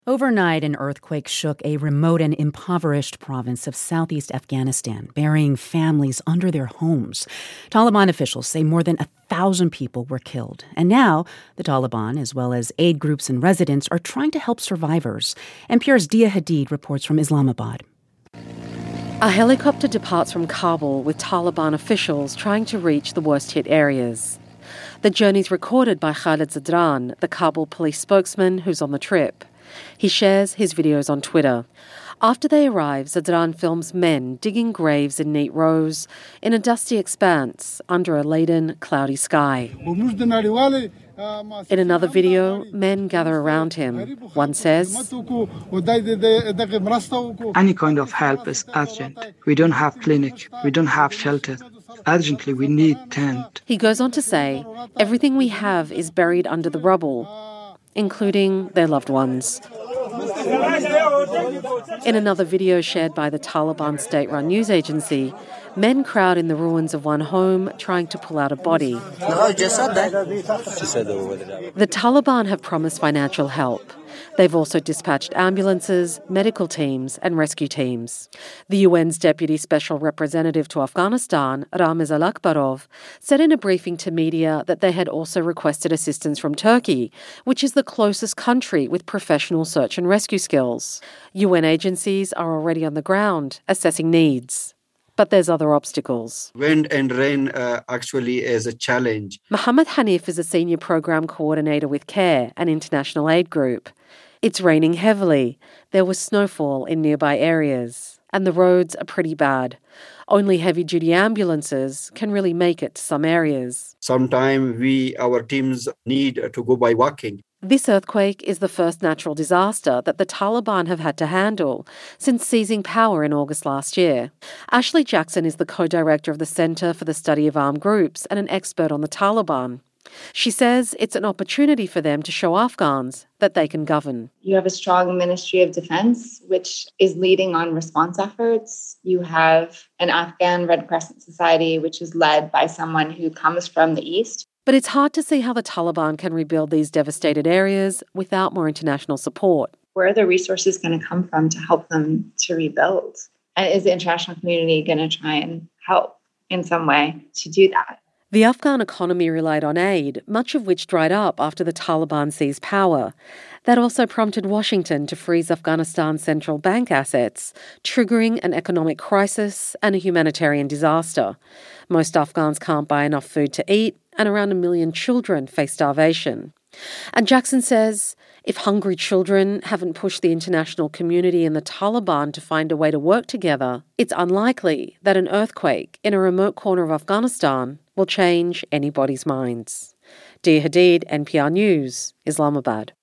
Overnight, an earthquake shook a remote and impoverished province of southeast Afghanistan, burying families under their homes. Taliban officials say more than 1,000 people were killed. And now, the Taliban, as well as aid groups and residents, are trying to help survivors. NPR's Dia Hadid reports from Islamabad. A helicopter departs from Kabul with Taliban officials trying to reach the worst-hit areas. The journey's recorded by Khalid Zadran, the Kabul police spokesman who's on the trip. He shares his videos on Twitter. After they arrive, Zadran films men digging graves in neat rows in a dusty expanse under a laden, cloudy sky. In another video, men gather around him. One says, "Any kind of help is urgent. We don't have clinic. We don't have shelter. Urgently, we need tent." He goes on to say, everything we have is buried under the rubble, including their loved ones. In another video shared by the Taliban state-run news agency, men crowd in the ruins of one home trying to pull out a body. The Taliban have promised financial help. They've also dispatched ambulances, medical teams and rescue teams. The UN's Deputy Special Representative to Afghanistan, Ramiz Al-Akbarov, said in a briefing to media that they had also requested assistance from Turkey, which is the closest country with professional search and rescue skills. UN agencies are already on the ground, assessing needs. But there's other obstacles. Wind and rain actually is a challenge. Mohammed Hanif is a senior program coordinator with CARE, an international aid group. It's raining heavily. There was snowfall in nearby areas. And the roads are pretty bad. Only heavy-duty ambulances can really make it to some areas. Sometimes our teams need to go by walking. This earthquake is the first natural disaster that the Taliban have had to handle since seizing power in August last year. Ashley Jackson is the co-director of the Center for the Study of Armed Groups and an expert on the Taliban. She says it's an opportunity for them to show Afghans that they can govern. You have a strong Ministry of Defense, which is leading on response efforts. You have an Afghan Red Crescent Society, which is led by someone who comes from the East. But it's hard to see how the Taliban can rebuild these devastated areas without more international support. Where are the resources going to come from to help them to rebuild? And is the international community going to try and help in some way to do that? The Afghan economy relied on aid, much of which dried up after the Taliban seized power. That also prompted Washington to freeze Afghanistan's central bank assets, triggering an economic crisis and a humanitarian disaster. Most Afghans can't buy enough food to eat, and around 1 million children face starvation. And Jackson says, if hungry children haven't pushed the international community and the Taliban to find a way to work together, it's unlikely that an earthquake in a remote corner of Afghanistan will change anybody's minds. Dia Hadid, NPR News, Islamabad.